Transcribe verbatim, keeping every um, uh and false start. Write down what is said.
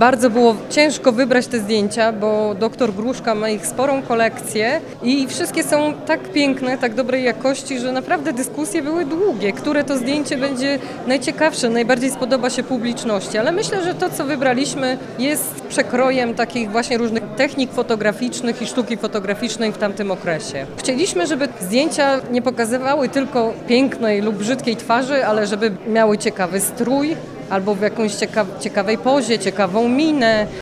Bardzo było ciężko wybrać te zdjęcia, bo doktor Gruszka ma ich sporą kolekcję i wszystkie są tak piękne, tak dobrej jakości, że naprawdę dyskusje były długie, które to zdjęcie będzie najciekawsze, najbardziej spodoba się publiczności, ale myślę, że to, co wybraliśmy, jest przekrojem takich właśnie różnych technik fotograficznych i sztuki fotograficznej w tamtym okresie. Chcieliśmy, żeby zdjęcia nie pokazywały tylko pięknej lub brzydkiej twarzy, ale żeby miały ciekawy strój albo w jakąś cieka- ciekawej pozie, ciekawą minę.